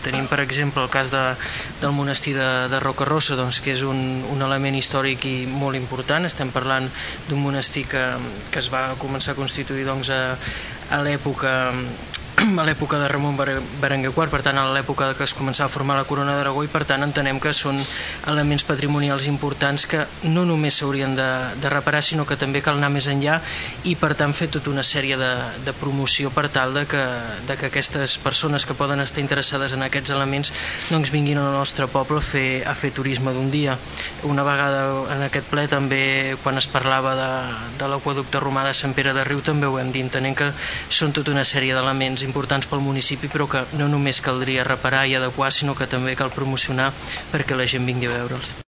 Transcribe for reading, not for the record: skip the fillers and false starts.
Tenim, per exemple, el cas del monestir de Rocarossa, que és un element històric i molt important. Estem parlant d'un monestir que es va començar a constituir a l'època de Ramon Berenguer IV, per tant a l'època que es començava a formar la Corona d'Aragó, i per tant entenem que són elements patrimonials importants que no només s'haurien de reparar, sinó que també cal anar més enllà i per tant fer tota una sèrie de promoció per tal de que aquestes persones que poden estar interessades en aquests elements vinguin al nostre poble a fer turisme d'un dia. Una vegada en aquest ple també, quan es parlava de l'aqüeducte romà de Sant Pere de Riu, també ho hem dit, entenent que són tota una sèrie d'elements importants pel municipi, però que no només caldria reparar i adequar, sinó que també cal promocionar perquè la gent vingui a veure'ls.